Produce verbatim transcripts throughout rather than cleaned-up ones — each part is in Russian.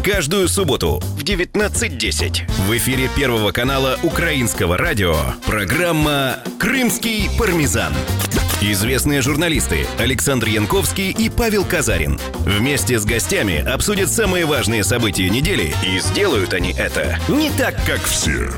Каждую субботу в девятнадцать десять в эфире Первого канала Украинского радио программа «Крымский пармезан». Известные журналисты Александр Янковский и Павел Казарин вместе с гостями обсудят самые важные события недели, и сделают они это не так, как все.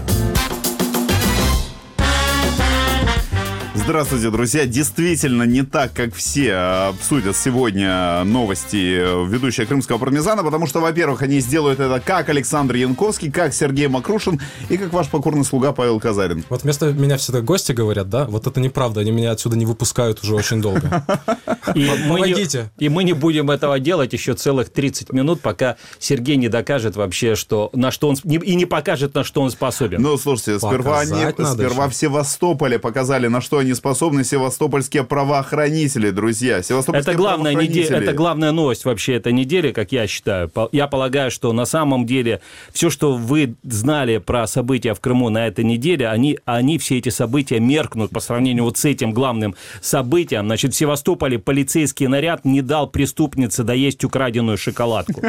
Здравствуйте, друзья. Действительно, не так, как все обсудят сегодня новости ведущие Крымского пармезана, потому что, во-первых, они сделают это как Александр Янковский, как Сергей Макрушин и как ваш покорный слуга Павел Казарин. Вот вместо меня всегда гости говорят, да? Вот это неправда, они меня отсюда не выпускают уже очень долго. И Помогите. Мы не, и мы не будем этого делать еще целых тридцать минут, пока Сергей не докажет вообще, что, на что он... И не покажет, на что он способен. Ну, слушайте, сперва, они, сперва в Севастополе показали, на что они способны севастопольские правоохранители, друзья. Это главная, неде... это главная новость вообще этой недели, как я считаю. Я полагаю, что на самом деле все, что вы знали про события в Крыму на этой неделе, они, они все эти события меркнут по сравнению вот с этим главным событием. Значит, в Севастополе полицейский наряд не дал преступнице доесть украденную шоколадку.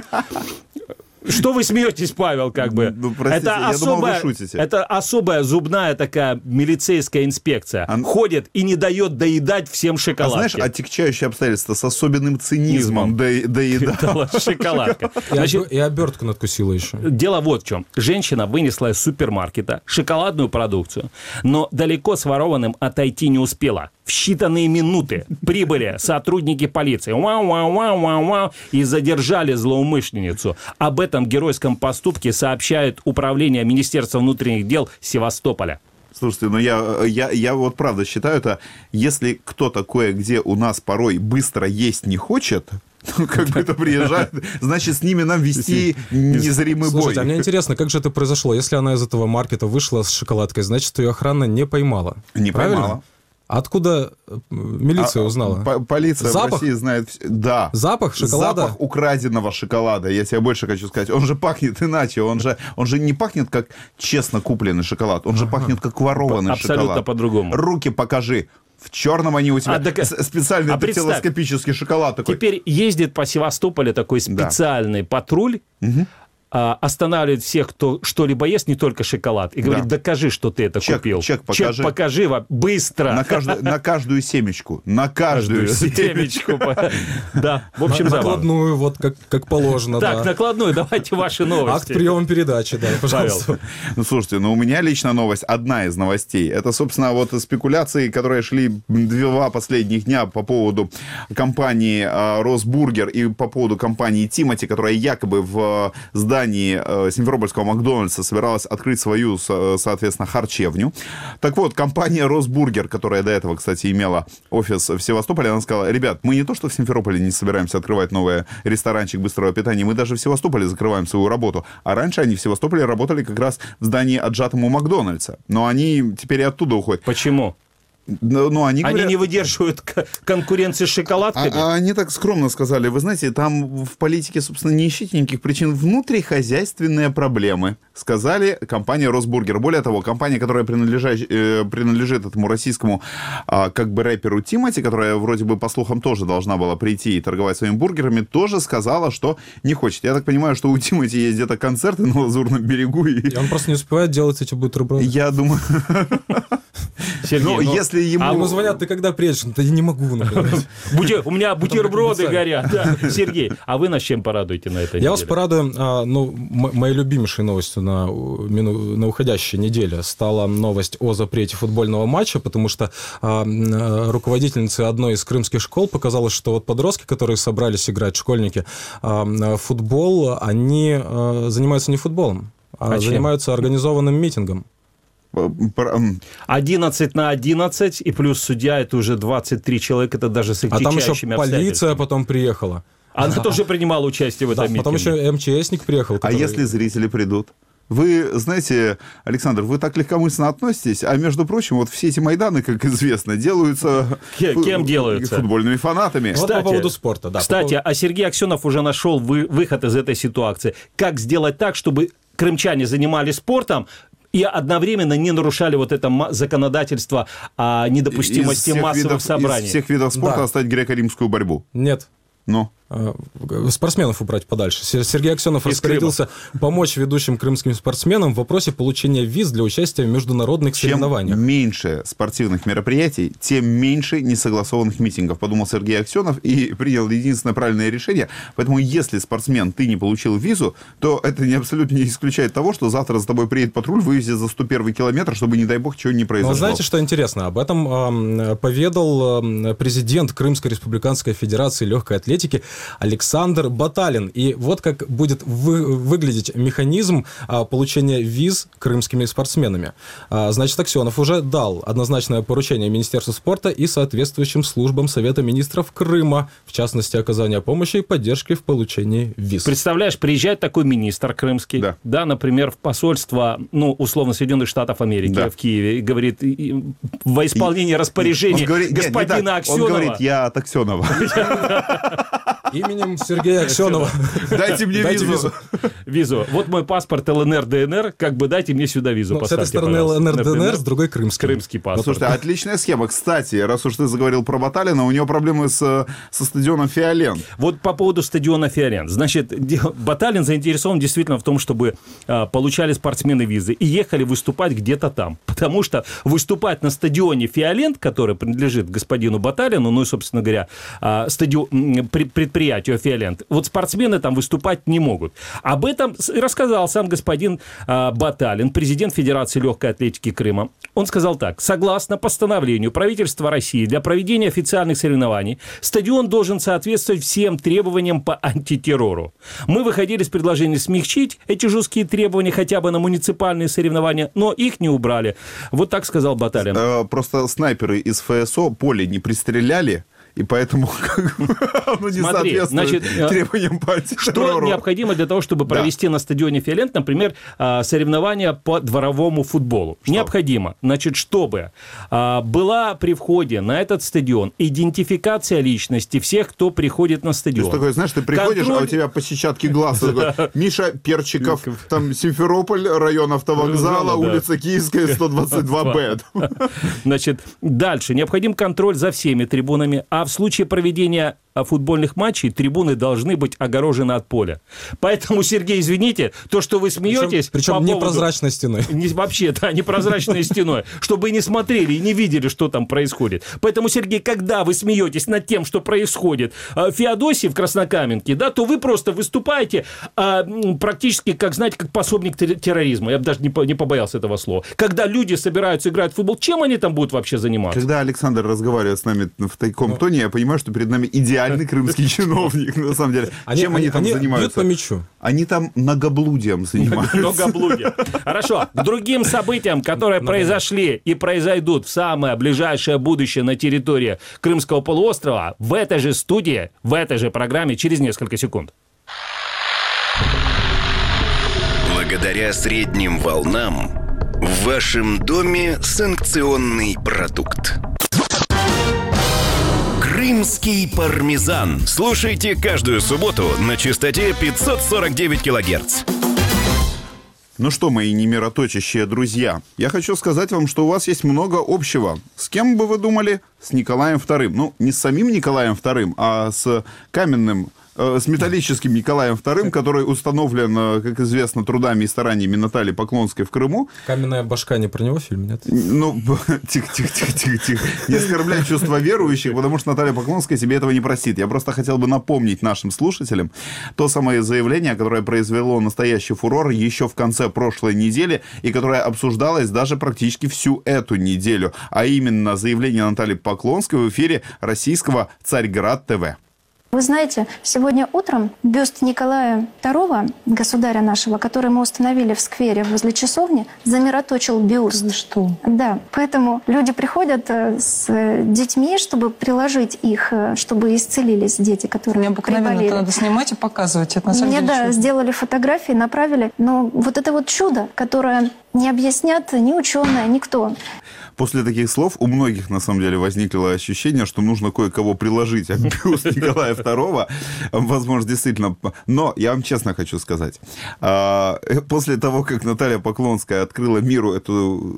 Что вы смеетесь, Павел, как бы? Ну, простите, это, я особая, думал, вы шутите. Это особая зубная такая милицейская инспекция. А... Ходит и не дает доедать всем шоколадки. А знаешь, отягчающие обстоятельства с особенным цинизмом до, доедала шоколадка. Значит, и обертку надкусила еще. Дело вот в чем. Женщина вынесла из супермаркета шоколадную продукцию, но далеко с ворованным отойти не успела. В считанные минуты прибыли сотрудники полиции вау-вау-вау-вау-вау, и задержали злоумышленницу. Об этом геройском поступке сообщает Управление Министерства внутренних дел Севастополя. Слушайте, ну я, я, я вот правда считаю, это если кто-то кое-где у нас порой быстро есть не хочет, ну, как бы это приезжает, значит, с ними нам вести незримый бой. Слушайте, а мне интересно, как же это произошло? Если она из этого маркета вышла с шоколадкой, значит, ее охрана не поймала. Не правильно? поймала. Откуда милиция узнала? А, полиция Запах? в России знает... Да. Запах шоколада? Запах украденного шоколада. Я тебе больше хочу сказать. Он же пахнет иначе. Он же, он же не пахнет, как честно купленный шоколад. Он же ага. пахнет, как ворованный Абсолютно шоколад. Абсолютно по-другому. Руки покажи. В черном они у тебя. А, так... Специальный а телескопический шоколад такой. Теперь ездит по Севастополю такой специальный да. патруль, угу. останавливает всех, кто что-либо ест, не только шоколад, и говорит, да. докажи, что ты это чек, купил. Чек покажи. Чек покажи быстро. На каждую, на каждую семечку. На каждую, каждую семечку. Да, в общем, забавно. Накладную, вот как, как положено. Так, накладную, давайте ваши новости. Акт приема передачи, да, пожалуйста. Ну, слушайте, ну у меня лично новость, одна из новостей. Это, собственно, вот спекуляции, которые шли два последних дня по поводу компании Росбургер и по поводу компании Тимати, которая якобы в здании Симферопольского Макдональдса собиралась открыть свою, соответственно, харчевню. Так вот, компания Росбургер, которая до этого, кстати, имела офис в Севастополе, она сказала, ребят, мы не то, что в Симферополе не собираемся открывать новый ресторанчик быстрого питания, мы даже в Севастополе закрываем свою работу. А раньше они в Севастополе работали как раз в здании отжатому Макдональдса. Но они теперь и оттуда уходят. Почему? Ну, ну, они, говорят... они не выдерживают конкуренции с шоколадками. А, а они так скромно сказали, вы знаете, там в политике, собственно, не ищите никаких причин, внутрихозяйственные проблемы, сказали компания Росбургер. Более того, компания, которая принадлежит, э, принадлежит этому российскому э, как бы рэперу Тимати, которая вроде бы, по слухам, тоже должна была прийти и торговать своими бургерами, тоже сказала, что не хочет. Я так понимаю, что у Тимати есть где-то концерты на Лазурном берегу. И, и он просто не успевает делать эти бутерброды. Я думаю... Сергей, ну, ну, если ему... А ему звонят, ты когда приедешь? Да я не могу, например. У меня бутерброды горят. Сергей, а вы нас чем порадуете на этой неделе? Я вас порадую, ну, моей любимейшей новостью на, на уходящей неделе стала новость о запрете футбольного матча, потому что руководительница одной из крымских школ показалось, что вот подростки, которые собрались играть, школьники, футбол, они занимаются не футболом, а, а занимаются организованным митингом. одиннадцать на одиннадцать, и плюс судья, это уже двадцать три человека, это даже с отягчающими обстоятельствами. А там еще полиция потом приехала. Она а, тоже принимала участие в этом да, митинге. Потом еще МЧСник приехал. Который... А если зрители придут? Вы знаете, Александр, вы так легкомысленно относитесь, а между прочим, вот все эти Майданы, как известно, делаются... Кем, кем делаются? Футбольными фанатами. Кстати, вот по поводу спорта, да. Кстати, по поводу... а Сергей Аксенов уже нашел вы, выход из этой ситуации. Как сделать так, чтобы крымчане занимались спортом, и одновременно не нарушали вот это законодательство о недопустимости массовых видов, собраний. Из всех видов спорта да. оставить греко-римскую борьбу? Нет. Ну? спортсменов убрать подальше. Сергей Аксенов распорядился помочь ведущим крымским спортсменам в вопросе получения виз для участия в международных Чем соревнованиях. Чем меньше спортивных мероприятий, тем меньше несогласованных митингов, подумал Сергей Аксенов и принял единственное правильное решение. Поэтому если спортсмен, ты не получил визу, то это не абсолютно не исключает того, что завтра за тобой приедет патруль, вывезет за сто первый километр, чтобы, не дай бог, чего не произошло. Но знаете, что интересно? Об этом э, поведал э, президент Крымской республиканской федерации легкой атлетики Александр Баталин. И вот как будет вы, выглядеть механизм а, получения виз крымскими спортсменами. А, значит, Аксенов уже дал однозначное поручение Министерству спорта и соответствующим службам Совета министров Крыма, в частности, оказания помощи и поддержки в получении виз. Представляешь, приезжает такой министр крымский, да, да например, в посольство, ну, условно, Соединенных Штатов Америки, да, в Киеве, и говорит, и, и, во исполнении и, распоряжений говорит, господина нет, не Аксенова. Он говорит, я от Аксенова. Именем Сергея Аксенова. Дайте мне дайте визу. визу. Визу. Вот мой паспорт ЛНР, ДНР, как бы дайте мне сюда визу. Ну, с этой стороны ЛНР, ДНР, с другой крымский. Крымский паспорт. Ну, слушайте, отличная схема. Кстати, раз уж ты заговорил про Баталина, у него проблемы с, со стадионом Фиолент. Вот по поводу стадиона Фиолент. Значит, Баталин заинтересован действительно в том, чтобы а, получали спортсмены визы и ехали выступать где-то там. Потому что выступать на стадионе Фиолент, который принадлежит господину Баталину, ну и, собственно говоря, а, стадион, предприятию Фиолент, вот спортсмены там выступать не могут. Об этом рассказал сам господин а, Баталин, президент Федерации легкой атлетики Крыма. Он сказал так: согласно постановлению правительства России для проведения официальных соревнований стадион должен соответствовать всем требованиям по антитеррору. Мы выходили с предложением смягчить эти жесткие требования хотя бы на муниципальные соревнования, но их не убрали. Вот так сказал Баталин. Просто снайперы из ФСО поле не пристреляли, и поэтому оно не Смотри, соответствует значит, требованиям по антитеррору. Что необходимо для того, чтобы провести да. на стадионе Фиолент, например, соревнования по дворовому футболу? Что? Необходимо, значит, чтобы была при входе на этот стадион идентификация личности всех, кто приходит на стадион. То есть такой, знаешь, ты приходишь, Контроль... а у тебя по сетчатке глаз Миша Перчиков, там Симферополь, район автовокзала, улица Киевская, сто двадцать два Б. Значит, дальше. Необходим контроль за всеми трибунами, а в случае проведения футбольных матчей трибуны должны быть огорожены от поля. Поэтому, Сергей, извините, то, что вы смеетесь... Причем, причем непрозрачной стеной. Не, вообще, да, непрозрачной стеной. Чтобы не смотрели и не видели, что там происходит. Поэтому, Сергей, когда вы смеетесь над тем, что происходит в Феодосии, в Краснокаменке, да, то вы просто выступаете а, практически, как, знаете, как пособник терроризма. Я бы даже не, не побоялся этого слова. Когда люди собираются играть в футбол, чем они там будут вообще заниматься? Когда Александр разговаривает с нами в таком тоне, я понимаю, что перед нами идеальный крымский чиновник, на самом деле. Они, Чем они, они там они занимаются? Бьют по мячу. Они там многоблудием занимаются. Многоблудием. Хорошо. К другим событиям, которые произошли и произойдут в самое ближайшее будущее на территории Крымского полуострова, в этой же студии, в этой же программе через несколько секунд. Благодаря средним волнам в вашем доме санкционный продукт. Крымский пармезан. Слушайте каждую субботу на частоте пятьсот сорок девять килогерц. Ну что, мои немироточащие друзья, я хочу сказать вам, что у вас есть много общего. С кем бы вы думали? С Николаем вторым. Ну, не с самим Николаем вторым, а с каменным, э, с металлическим Николаем вторым, который установлен, как известно, трудами и стараниями Натальи Поклонской в Крыму. «Каменная башка» не про него фильм, нет? Ну, тихо-тихо-тихо-тихо. Не оскорбляй чувства верующих, потому что Наталья Поклонская себе этого не простит. Я просто хотел бы напомнить нашим слушателям то самое заявление, которое произвело настоящий фурор еще в конце прошлой недели и которое обсуждалось даже практически всю эту неделю, а именно заявление Натальи Поклонской в эфире российского «Царьград ТВ». Вы знаете, сегодня утром бюст Николая второго, государя нашего, который мы установили в сквере возле часовни, замироточил бюст. Да что? Да, поэтому люди приходят с детьми, чтобы приложить их, чтобы исцелились дети, которые необыкновенно приболели. Это надо снимать и показывать. Это на самом Мне, деле да, чудо. сделали фотографии, направили. Но вот это вот чудо, которое не объяснят ни ученые, никто. После таких слов у многих, на самом деле, возникло ощущение, что нужно кое-кого приложить, а бюст Николая второго, возможно, действительно. Но я вам честно хочу сказать, после того, как Наталья Поклонская открыла миру эту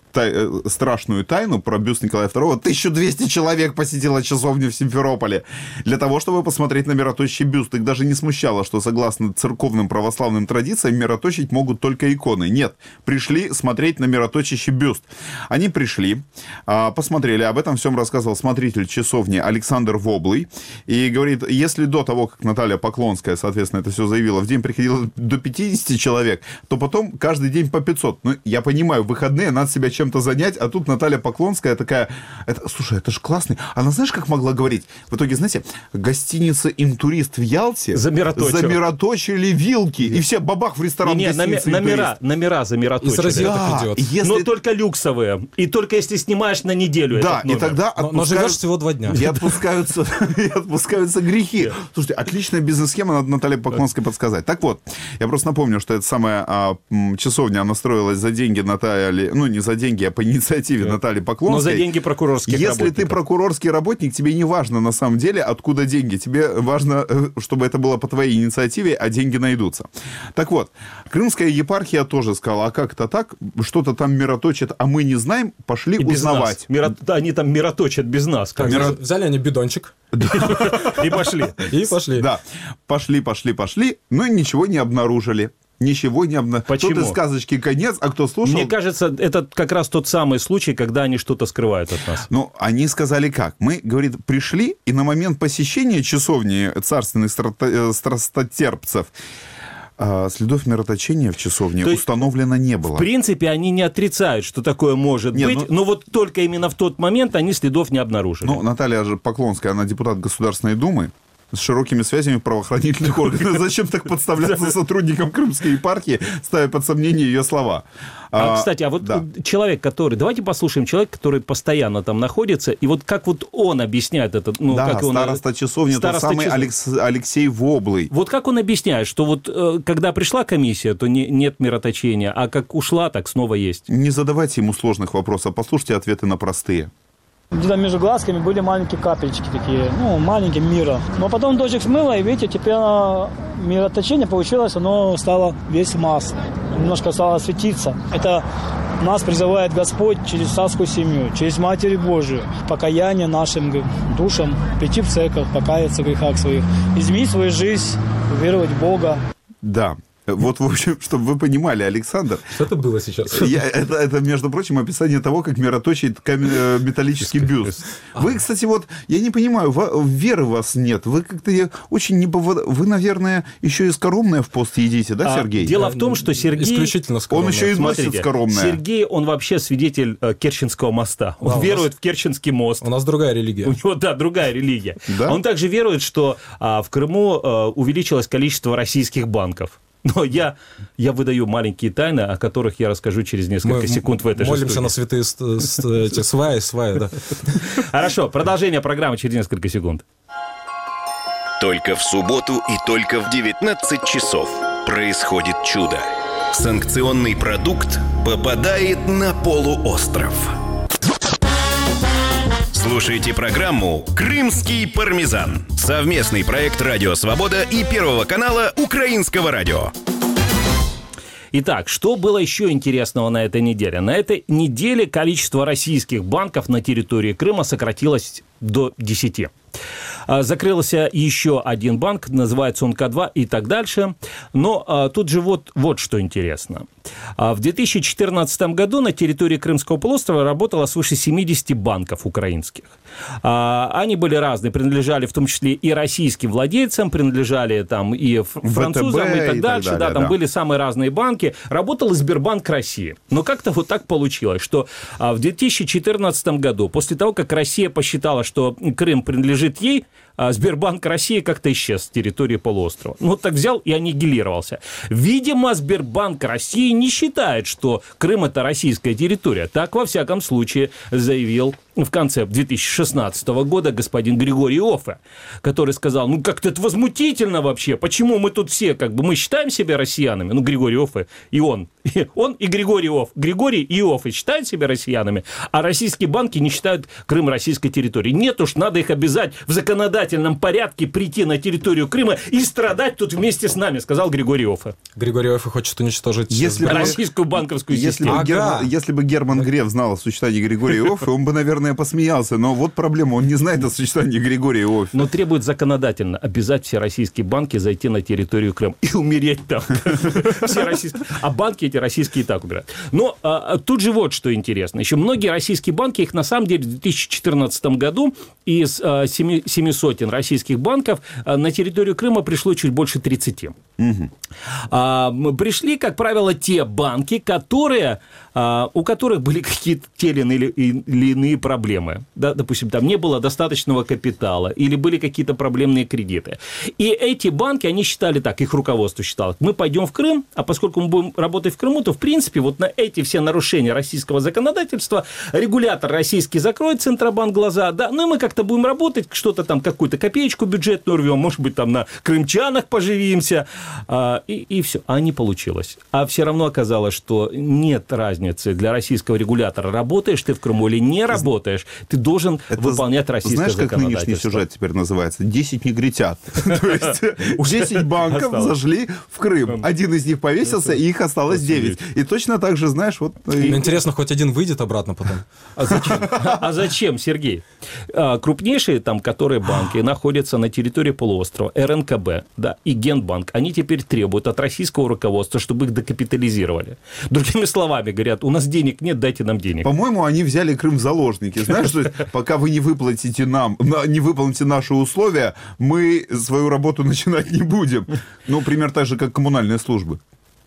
тай, страшную тайну про бюст Николая второго. тысяча двести человек посетило часовню в Симферополе для того, чтобы посмотреть на мироточащий бюст. Их даже не смущало, что согласно церковным православным традициям мироточить могут только иконы. Нет, пришли смотреть на мироточащий бюст. Они пришли, посмотрели, об этом всем рассказывал смотритель часовни Александр Воблый. И говорит, если до того, как Наталья Поклонская, соответственно, это все заявила, в день приходило до пятидесяти человек, то потом каждый день по пятьсот. Ну, я понимаю, в выходные надо себя чем-то занять, а тут Наталья Поклонская такая, это, слушай, это же классный. Она знаешь, как могла говорить? В итоге, знаете, гостиница «Интурист» в Ялте замироточили вилки, и все бабах в ресторан не, не, гостиницы номера, номера замироточили. Из розеток да, идет. Если... Но только люксовые. И только если снимаешь на неделю. Да, и тогда но, но живешь всего два дня. И отпускаются, и отпускаются грехи. Слушайте, отличная бизнес-схема, надо Наталье Поклонской подсказать. Так вот, я просто напомню, что эта самая а, часовня, она строилась за деньги Натальи, ну, не за деньги, а по инициативе да. Натальи Поклонской. Но за деньги прокурорских Если работников. ты прокурорский работник, тебе не важно на самом деле, откуда деньги. Тебе важно, чтобы это было по твоей инициативе, а деньги найдутся. Так вот, Крымская епархия тоже сказала, а как это так? Что-то там мироточат, а мы не знаем, пошли и узнавать. Миро... Да, они там мироточат без нас. Так, Миро... Взяли они бидончик. И пошли. И пошли. Да, пошли, пошли, пошли, но ничего не обнаружили. Ничего не обнаружили. Почему? Кто-то сказочки конец, а кто слушал... Мне кажется, это как раз тот самый случай, когда они что-то скрывают от нас. Ну, они сказали как? Мы, говорит, пришли, и на момент посещения часовни царственных страсто... страстотерпцев следов мироточения в часовне То есть, установлено не было. В принципе, они не отрицают, что такое может Нет, быть, ну... но вот только именно в тот момент они следов не обнаружили. Ну, Наталья же Поклонская, она депутат Государственной Думы, с широкими связями в правоохранительных органах. Зачем так подставляться сотрудникам Крымской епархии, ставя под сомнение ее слова? А, а, кстати, а вот да. человек, который... Давайте послушаем человека, который постоянно там находится, и вот как вот он объясняет это... Ну, да, как он, староста часовни, староста тот самый часов... Алекс... Алексей Воблый. Вот как он объясняет, что вот когда пришла комиссия, то не, нет мироточения, а как ушла, так снова есть? Не задавайте ему сложных вопросов, послушайте ответы на простые. Где-то между глазками были маленькие капельчики такие, ну, маленькие мира. Но потом дождик смыло, и видите, теперь мироточение получилось, оно стало весь масляным. Немножко стало светиться. Это нас призывает Господь через царскую семью, через Матерь Божию, покаяние нашим душам, прийти в церковь, покаяться в грехах своих, изменить свою жизнь, веровать в Бога. Да. Вот, в общем, чтобы вы понимали, Александр... Что это было сейчас? Я, это, это, между прочим, описание того, как мироточит камень, металлический бюст. Вы, кстати, вот, я не понимаю, веры у вас нет. Вы как-то очень не... Вы, наверное, еще и скоромное в пост едите, да, Сергей? А, дело в том, что Сергей... Исключительно скоромное. Он еще и носит скоромное. Сергей, он вообще свидетель э, Керченского моста. Он да, верует нас... в Керченский мост. У нас другая религия. У него, да, другая религия. Да? Он также верует, что а, в Крыму а, увеличилось количество российских банков. Но я, я выдаю маленькие тайны, о которых я расскажу через несколько Мы секунд в этой же молимся студии. на святые эти, сваи, сваи, да. Хорошо, продолжение программы через несколько секунд. Только в субботу и только в девятнадцать часов происходит чудо. Санкционный продукт попадает на полуостров. Слушайте программу «Крымский пармезан». Совместный проект «Радио Свобода» и Первого канала Украинского радио. Итак, что было еще интересного на этой неделе? На этой неделе количество российских банков на территории Крыма сократилось до десяти. Закрылся еще один банк, называется он К два и так дальше. Но а, тут же вот, вот что интересно. А, в две тысячи четырнадцатом году на территории Крымского полуострова работало свыше семидесяти банков украинских. А, они были разные, принадлежали в том числе и российским владельцам, принадлежали там и французам и так, и так дальше. Далее, да, там да. были самые разные банки. Работал и Сбербанк России. Но как-то вот так получилось, что а, в две тысячи четырнадцатом году, после того, как Россия посчитала, что Крым принадлежит ей, Сбербанк России как-то исчез с территории полуострова. Ну, так взял и аннигилировался. Видимо, Сбербанк России не считает, что Крым – это российская территория. Так, во всяком случае, заявил в конце две тысячи шестнадцатого года господин Григорий Оффе, который сказал, ну, как-то это возмутительно вообще. Почему мы тут все, как бы, мы считаем себя россиянами? Ну, Григорий Оффе и он. Он и Григорий Оффе. Григорий и Оффе считают себя россиянами, а российские банки не считают Крым российской территорией. Нет уж, надо их обязать в законодательстве обязательном порядке прийти на территорию Крыма и страдать тут вместе с нами, сказал Григорий Оффе. Григорий Оффе хочет уничтожить если бы, российскую банковскую если систему. Бы ага. Герман, если бы Герман Греф знал о существовании Григория Оффе, он бы, наверное, посмеялся. Но вот проблема, он не знает о существовании Григория Оффе. Но требует законодательно обязать все российские банки зайти на территорию Крыма и умереть там. Все российские. А банки эти российские и так умирают. Но а, тут же вот что интересно. Еще многие российские банки, их на самом деле в две тысячи четырнадцатом году из а, семи, семи сотен российских банков а, на территорию Крыма пришло чуть больше тридцати. Угу. А, пришли, как правило, те банки, которые, а, у которых были какие-то те или иные, или иные проблемы. Да, допустим, там не было достаточного капитала или были какие-то проблемные кредиты. И эти банки, они считали так, их руководство считало, мы пойдем в Крым, а поскольку мы будем работать в Крыму, то, в принципе, вот на эти все нарушения российского законодательства регулятор российский закроет, Центробанк, глаза, да, ну и мы как-то будем работать, что-то там, какую-то копеечку бюджетную рвем, может быть, там на крымчанах поживимся, а, и, и все. А не получилось. А все равно оказалось, что нет разницы для российского регулятора, работаешь ты в Крыму или не работаешь, ты должен Это выполнять российское знаешь, законодательство. Знаешь, как нынешний сюжет теперь называется? десять негритят. То есть десять банков зашли в Крым. Один из них повесился, и их осталось девять. И точно так же, знаешь, вот... Интересно, хоть один выйдет обратно потом? А зачем, а зачем Сергей? А, крупнейшие там, которые банки находятся на территории полуострова, эр эн ка бэ, да, и Генбанк, они теперь требуют от российского руководства, чтобы их докапитализировали. Другими словами, говорят, у нас денег нет, дайте нам денег. По-моему, они взяли Крым в заложники. Знаешь, что пока вы не выплатите нам, не выполните наши условия, мы свою работу начинать не будем. Ну, пример так же, как коммунальные службы.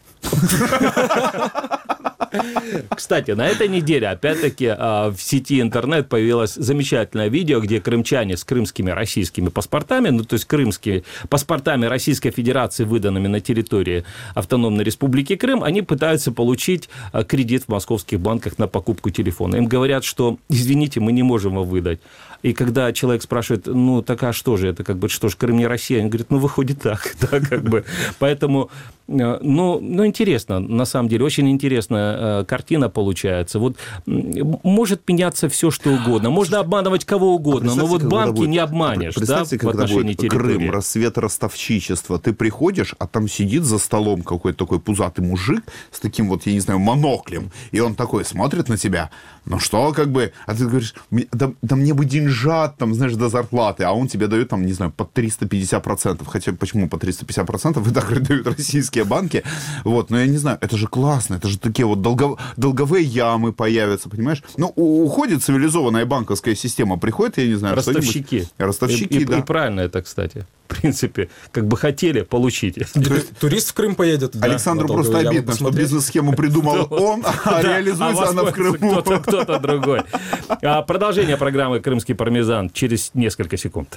Кстати, на этой неделе, опять-таки, в сети интернет появилось замечательное видео, где крымчане с крымскими российскими паспортами, ну, то есть крымскими паспортами Российской Федерации, выданными на территории Автономной Республики Крым, они пытаются получить кредит в московских банках на покупку телефона. Им говорят, что, извините, мы не можем его выдать. И когда человек спрашивает, ну, так а что же это, как бы, что ж, Крым не Россия? Они говорят, ну, выходит так, да, как бы. Поэтому, ну, ну, интересно, на самом деле, очень интересная картина получается. Вот может меняться все, что угодно. Можно обманывать кого угодно, а но вот банки будет, не обманешь, да, в отношении территории. Крым, рассвет ростовчичества. Ты приходишь, а там сидит за столом какой-то такой пузатый мужик с таким вот, я не знаю, моноклем, и он такой смотрит на тебя, ну что, как бы, а ты говоришь, да, да мне бы деньжат, там, знаешь, до зарплаты, а он тебе дает, там, не знаю, по триста пятьдесят процентов. Хотя, почему по триста пятьдесят процентов? И так дают российские банки. Вот, но я не знаю, это же классно, это же такие вот долго, долговые ямы появятся, понимаешь? Ну, уходит цивилизованная банковская система, приходит, я не знаю, ростовщики. Ростовщики, и, да. И, и правильно это, кстати. В принципе, как бы хотели, получите. Турист в Крым поедет. Александру просто обидно, что бизнес-схему придумал он, а реализуется она в Крыму. Кто-то другой. Продолжение программы «Крымский пармезан» через несколько секунд.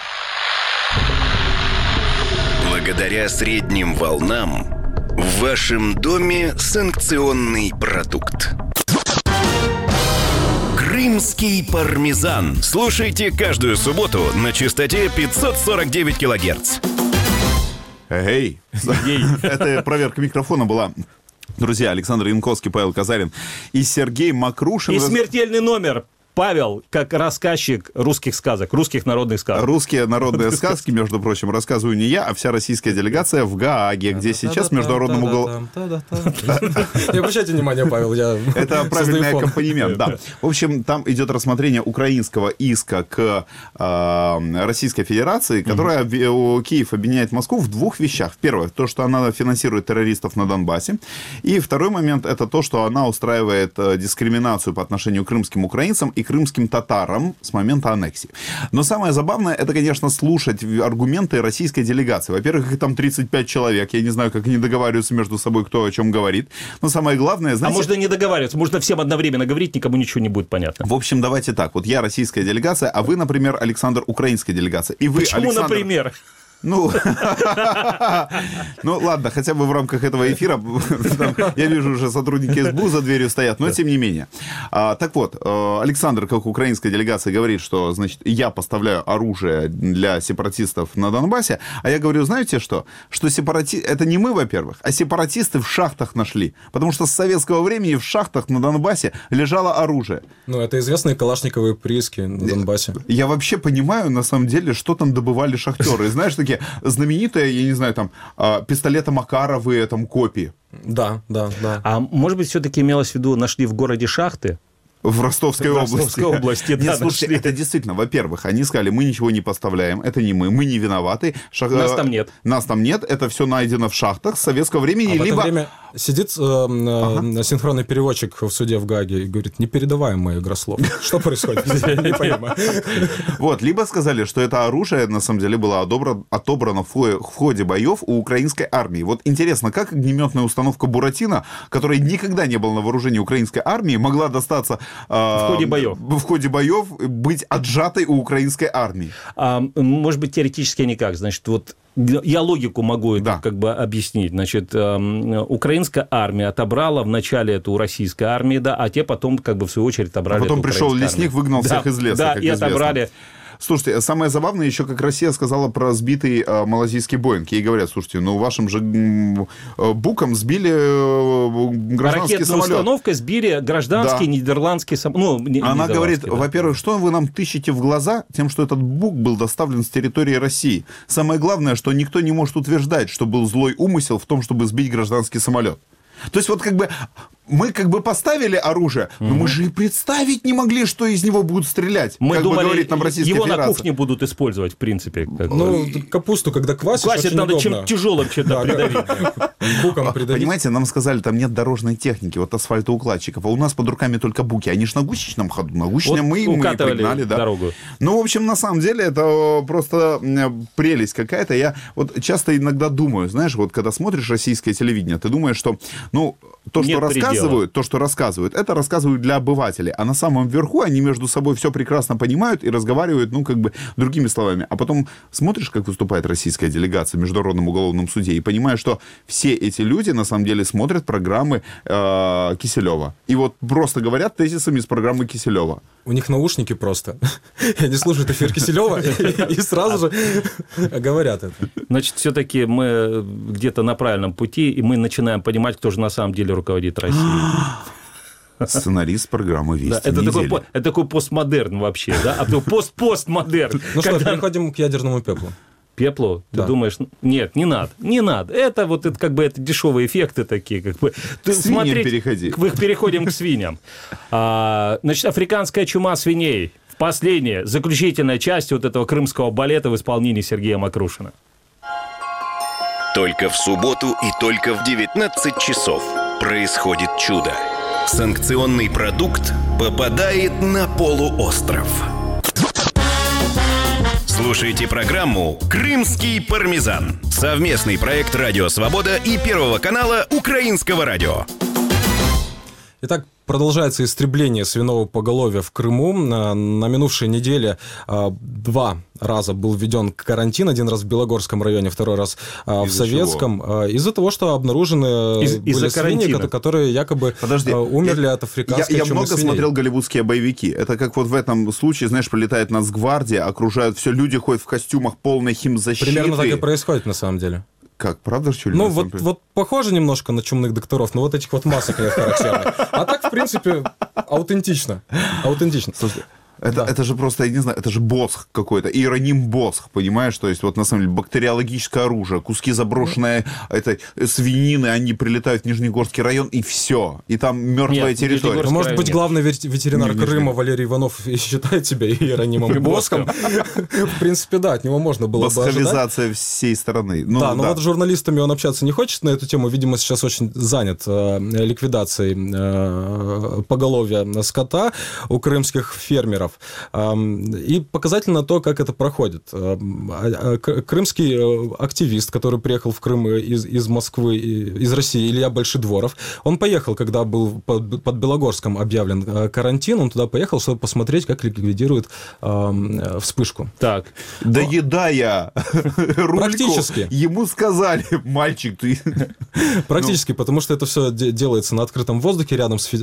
Благодаря средним волнам в вашем доме санкционный продукт. Крымский пармезан. Слушайте каждую субботу на частоте пятьсот сорок девять килогерц. Эй, это проверка микрофона была. Друзья, Александр Янковский, Павел Казарин и Сергей Макрушин. И смертельный номер. Павел, как рассказчик русских сказок, русских народных сказок. Русские народные сказки, между прочим, рассказываю не я, а вся российская делегация в Гааге, где сейчас в международном уголовном... Не обращайте внимания, Павел, я это правильный аккомпанемент, да. В общем, там идет рассмотрение украинского иска к э, Российской Федерации, которая mm-hmm. Киев обвиняет Москву в двух вещах. Первое, то, что она финансирует террористов на Донбассе. И второй момент, это то, что она устраивает дискриминацию по отношению к крымским украинцам и крымским татарам с момента аннексии. Но самое забавное, это, конечно, слушать аргументы российской делегации. Во-первых, их там тридцать пять человек. Я не знаю, как они договариваются между собой, кто о чем говорит. Но самое главное, знаете... А можно не договариваться, можно всем одновременно говорить, никому ничего не будет понятно. В общем, давайте так. Вот я российская делегация, а вы, например, Александр, украинская делегация. И вы, Почему, Александр... например? Ну, ну, ладно, хотя бы в рамках этого эфира, там, я вижу, уже сотрудники эс бэ у за дверью стоят, но тем не менее. А, так вот, Александр, как украинская делегация, говорит, что, значит, я поставляю оружие для сепаратистов на Донбассе, а я говорю, знаете что? Что сепарати... это не мы, во-первых, а сепаратисты в шахтах нашли, потому что с советского времени в шахтах на Донбассе лежало оружие. Ну, это известные калашниковые прииски на Донбассе. Я вообще понимаю, на самом деле, что там добывали шахтеры. Знаешь, такие знаменитые, я не знаю, там, пистолеты Макаровые, там, копии. Да, да, да. А может быть, все-таки имелось в виду, нашли в городе шахты? В Ростовской в области. Ростовской области, да. Нет, слушайте, нашли. Это действительно, во-первых, они сказали, мы ничего не поставляем, это не мы, мы не виноваты. Шах... Нас там нет. Нас там нет, это все найдено в шахтах с советского времени. А либо... в это время сидит э, ага. синхронный переводчик в суде в Гааге и говорит, не передаваем мы игрослов. Что происходит? Я не понимаю. Вот, либо сказали, что это оружие, на самом деле, было отобрано в ходе боев у украинской армии. Вот интересно, как огнеметная установка Буратино, которая никогда не была на вооружении украинской армии, могла достаться... В ходе боев. В ходе боев быть отжатой у украинской армии. А, может быть, теоретически никак. Значит, вот я логику могу да. как бы объяснить. Значит, э, украинская армия отобрала вначале это у российской армии, да, а те потом, как бы, в свою очередь, отобрали. А потом пришел лесник, армию. выгнал да, всех из леса. Да, как и известно. отобрали. Слушайте, самое забавное еще, как Россия сказала про сбитый э, малазийский Боинг. Ей говорят, слушайте, ну вашим же э, буком сбили э, гражданский Ракетной самолет. установкой сбили гражданский да. нидерландский самолет. Ну, Она говорит, да. во-первых, что вы нам тыщете в глаза тем, что этот бук был доставлен с территории России. Самое главное, что никто не может утверждать, что был злой умысел в том, чтобы сбить гражданский самолет. То есть вот как бы мы как бы поставили оружие, но mm-hmm. мы же и представить не могли, что из него будут стрелять. Мы как думали, бы говорит нам Российская его Федерация. На кухне будут использовать, в принципе. Как ну, бы. Капусту, когда квасишь, Квасить надо удобно. чем тяжелым чем-то придавить. Буком придавить. Понимаете, нам сказали, там нет дорожной техники, вот асфальтоукладчиков, а у нас под руками только буки. Они же на гусечном ходу, на гусечном вот мы, мы и пригнали. Да. Дорогу. Ну, в общем, на самом деле, это просто прелесть какая-то. Я вот часто иногда думаю, знаешь, вот когда смотришь российское телевидение, ты думаешь, что, ну, то, что рассказывают, то, что рассказывают, это рассказывают для обывателей. А на самом верху они между собой все прекрасно понимают и разговаривают, ну, как бы, другими словами. А потом смотришь, как выступает российская делегация в Международном уголовном суде, и понимаешь, что все эти люди, на самом деле, смотрят программы э, Киселева. И вот просто говорят тезисами из программы Киселева. У них наушники просто. И они слушают эфир Киселева и сразу же говорят это. Значит, все-таки мы где-то на правильном пути, и мы начинаем понимать, кто же на самом деле руководит Россией. Сценарист программы «Вести да, это, такой, это такой постмодерн вообще, да? А пост-постмодерн. Ну что, переходим к ядерному пеплу. Пеплу? Ты да. думаешь, нет, не надо, не надо. Это вот это, как бы, это дешевые эффекты такие. Как бы. К свиньям переходи. Мы переходим к свиньям. А, значит, африканская чума свиней. Последняя, заключительная часть вот этого крымского балета в исполнении Сергея Макрушина. Только в субботу и только в девятнадцать часов происходит чудо. Санкционный продукт попадает на полуостров. Слушайте программу «Крымский пармезан». Совместный проект «Радио Свобода» и Первого канала Украинского радио. Итак, продолжается истребление свиного поголовья в Крыму. На, на минувшей неделе а, два раза был введен карантин. Один раз в Белогорском районе, второй раз а, в Советском. А, из-за того, что обнаружены из- были свиньи, которые якобы Подожди, а, умерли я, от африканской я, чумы я много свиней. смотрел голливудские боевики. Это как вот в этом случае, знаешь, прилетает Нацгвардия, окружают все, люди ходят в костюмах полной химзащиты. Примерно так и происходит на самом деле. Как, правда, что ли? Ну, вот, вот похоже немножко на чумных докторов, но вот этих вот масок нет характерных. А так, в принципе, аутентично. Аутентично. Слушайте, это, Да. это же просто, я не знаю, это же босх какой-то, иероним босх, понимаешь? То есть вот на самом деле бактериологическое оружие, куски заброшенной этой свинины, они прилетают в Нижнегорский район, и все. И там мертвая Нет, территория. Нижнегорский Ну, может район быть, нет. главный вет- ветеринар Не, Крыма Нижний. Валерий Иванов и считает себя иеронимом Боском. В принципе, да, от него можно было бы ожидать. Босховизация всей страны. Ну, Да, но да. вот с журналистами он общаться не хочет на эту тему. Видимо, сейчас очень занят э, ликвидацией э, поголовья скота у крымских фермеров. дворов. И показательно то, как это проходит. Крымский активист, который приехал в Крым из, из Москвы, из России, Илья Большедворов, он поехал, когда был под, под Белогорском объявлен карантин, он туда поехал, чтобы посмотреть, как ликвидируют э, вспышку. Так. Доедая рульку, практически. Ему сказали: мальчик, ты... Практически, потому что это все делается на открытом воздухе, рядом с,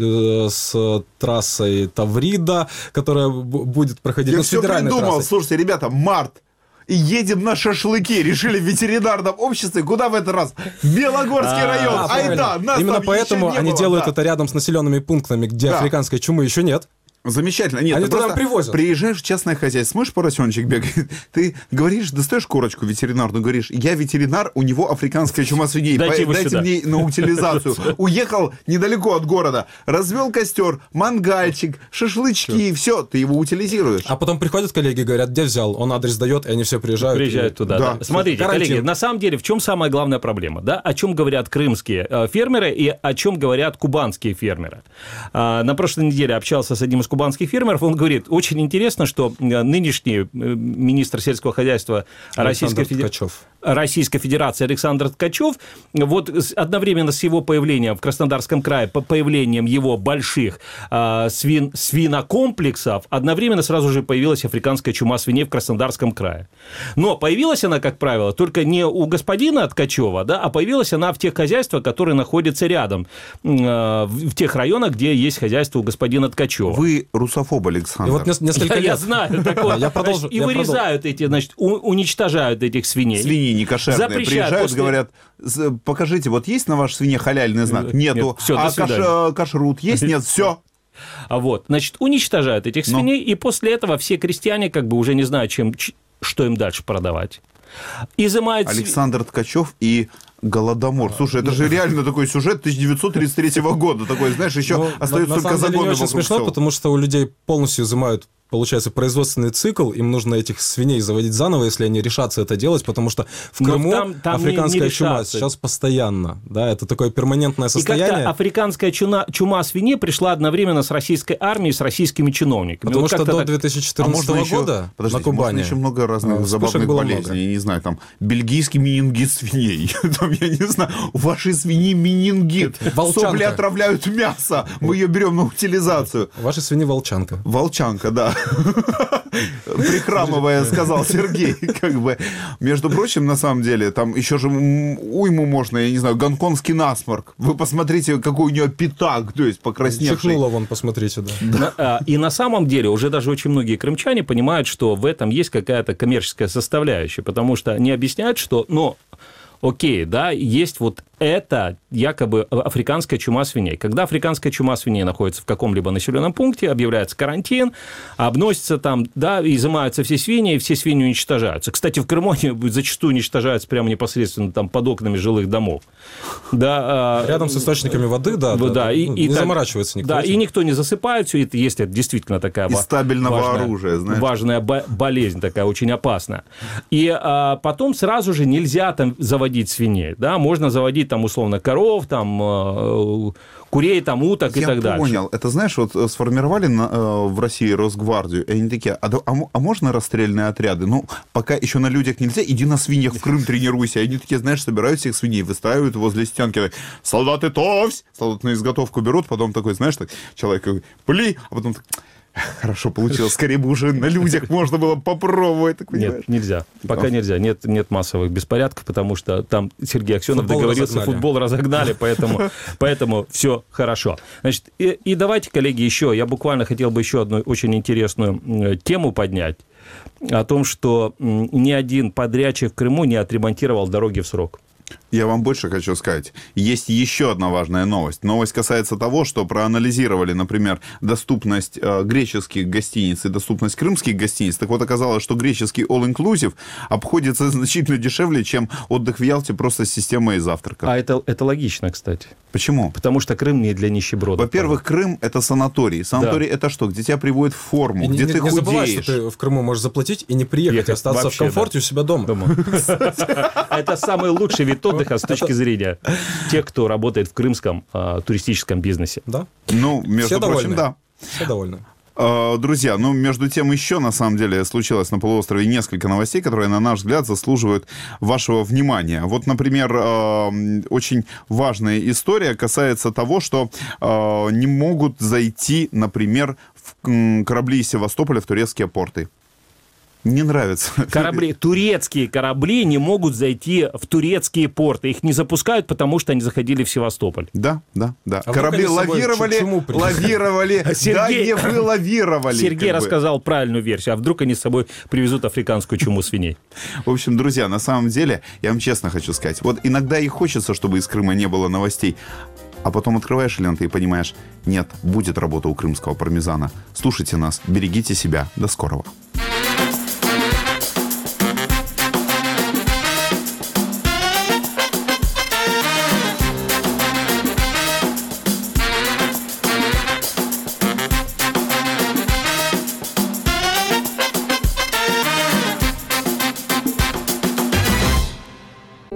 с трассой Таврида, которая будет проходить. Я ну, все придумал. Трассой. Слушайте, ребята, март. И едем на шашлыки. Решили в ветеринарном обществе. Куда в этот раз? В Белогорский район. А, Ай да, нас именно там поэтому еще не они было, делают да. это рядом с населенными пунктами, где Да. африканской чумы еще нет. Замечательно. Нет, они ты туда просто привозят. Приезжаешь в частное хозяйство, смотришь, поросеночек бегает, ты говоришь, достаешь корочку ветеринарную, говоришь: я ветеринар, у него африканская чума свиней, дайте, по- дайте мне на утилизацию. Уехал недалеко от города, развел костер, мангальчик, шашлычки, все, ты его утилизируешь. А потом приходят коллеги и говорят: где взял? Он адрес дает, и они все приезжают. Приезжают и... туда. Да. Да. Смотрите, Карантин. коллеги, на самом деле, в чем самая главная проблема? Да? О чем говорят крымские э, фермеры и о чем говорят кубанские фермеры? А, на прошлой неделе общался с одним из кубанских фермеров, он говорит: очень интересно, что нынешний министр сельского хозяйства Российской, Федер... Российской Федерации Александр Ткачев, вот одновременно с его появлением в Краснодарском крае, по появлением его больших э, свин... свинокомплексов, одновременно сразу же появилась африканская чума свиней в Краснодарском крае. Но появилась она, как правило, только не у господина Ткачева, да, а появилась она в тех хозяйствах, которые находятся рядом, э, в тех районах, где есть хозяйство у господина Ткачева. Вы русофоб, Александр. И вот несколько я, лет. я знаю такое. Я продолжу, значит, и я вырезают эти, значит, у, уничтожают этих свиней. Свиньи некошерные. Запрещают Приезжают, после... говорят: покажите, вот есть на вашей свине халяльный знак? Нету. Нет, всё, а до свидания. каш, кашрут есть? Нет, все. А вот, значит, уничтожают этих свиней, и после этого все крестьяне как бы уже не знают, чем, что им дальше продавать. Изымают... Александр Ткачев и Голодомор. Слушай, это же реально такой сюжет тысяча девятьсот тридцать третьего года. Такой, знаешь, еще Ну, остается на, только на самом деле загоны не очень вокруг смешно, всего. потому что у людей полностью изымают, получается, производственный цикл, им нужно этих свиней заводить заново, если они решатся это делать, потому что в Но Крыму там- там не- африканская не чума решаться. сейчас постоянно, да, это такое перманентное И состояние. как-то африканская чума, чума свиней пришла одновременно с российской армией, с российскими чиновниками. Потому Вот что как-то до так- две тысячи четырнадцатого А можно еще- года подождите, на Кубани можно еще много разных э, забавных вспышек было болезней. много. Я не знаю, там, бельгийский менингит свиней. Там, я не знаю, у вашей свиньи менингит. Волчанка. Сопли отравляют мясо. Мы ее берем на утилизацию. Ваши свиньи волчанка. Волчанка, да. Прихрамывая, сказал Сергей. Как бы. Между прочим, на самом деле, там еще же уйму можно, я не знаю, гонконгский насморк. Вы посмотрите, какой у нее пятак, то есть покрасневший. Чихнула вон, посмотрите, да. На- а, И на самом деле уже даже очень многие крымчане понимают, что в этом есть какая-то коммерческая составляющая, потому что они объясняют, что, ну, окей, да, есть вот это якобы африканская чума свиней. Когда африканская чума свиней находится в каком-либо населенном пункте, объявляется карантин, обносится там, да, изымаются все свиньи, и все свиньи уничтожаются. Кстати, в Крыму они зачастую уничтожаются прямо непосредственно там под окнами жилых домов. Да, Рядом с источниками воды, да, да, да, да, и, ну, и не так- заморачивается никто. Да, этим. и никто не засыпает все это, если это действительно такая Из ва- стабильного важная, оружия, знаешь. важная бо- болезнь такая, очень опасная. И а, потом сразу же нельзя там заводить свиней, да, можно заводить там условно коров, там э, курей, там уток и Я так дальше. понял. Это, знаешь, вот сформировали на, э, в России Росгвардию, и они такие: а, да- а мо- а можно расстрельные отряды? Ну, пока еще на людях нельзя, иди на свиньях в Крым тренируйся. И они такие, знаешь, собирают всех свиней, выстраивают возле стенки. Так, солдаты товсь! Солдаты на изготовку берут, потом такой, знаешь, так, человек говорит: пли, а потом так, хорошо получилось, скорее бы уже на людях можно было попробовать. Так, понимаешь? Нет, нельзя. Пока нельзя. Нет, нет массовых беспорядков, потому что там Сергей Аксенов Футбол договорился, разогнали. футбол разогнали, поэтому, поэтому все хорошо. Значит, и, и давайте, коллеги, еще, я буквально хотел бы еще одну очень интересную э, тему поднять о том, что м, ни один подрядчик в Крыму не отремонтировал дороги в срок. Я вам больше хочу сказать. Есть еще одна важная новость. Новость касается того, что проанализировали, например, доступность э, греческих гостиниц и доступность крымских гостиниц. Так вот, оказалось, что греческий all-inclusive обходится значительно дешевле, чем отдых в Ялте просто с системой завтрака. А это, это логично, кстати. Почему? Потому что Крым не для нищебродов. Во-первых, Крым – это санаторий. Санаторий – Да. это что? Где тебя приводят в форму, И где не, ты не забывай, худеешь. что ты в Крыму можешь заплатить и не приехать, Ехать и остаться вообще, в комфорте да. у себя дома. Это самый лучший вид отдыха с точки зрения тех, кто работает в крымском а, туристическом бизнесе. Да? Ну, между Все прочим, довольны. да. Все довольны. Друзья, ну, между тем, еще, на самом деле, случилось на полуострове несколько новостей, которые, на наш взгляд, заслуживают вашего внимания. Вот, например, очень важная история касается того, что не могут зайти, например, в корабли из Севастополя в турецкие порты. Не нравится. Корабли, турецкие корабли не могут зайти в турецкие порты. Их не запускают, потому что они заходили в Севастополь. Да, да, да. А корабли лавировали, лавировали, да, не вы лавировали. Сергей рассказал правильную версию. А вдруг они с собой привезут африканскую чуму свиней? В общем, друзья, на самом деле, я вам честно хочу сказать, вот иногда и хочется, чтобы из Крыма не было новостей, а потом открываешь ленты и понимаешь, нет, будет работа у крымского пармезана. Слушайте нас, берегите себя. До скорого.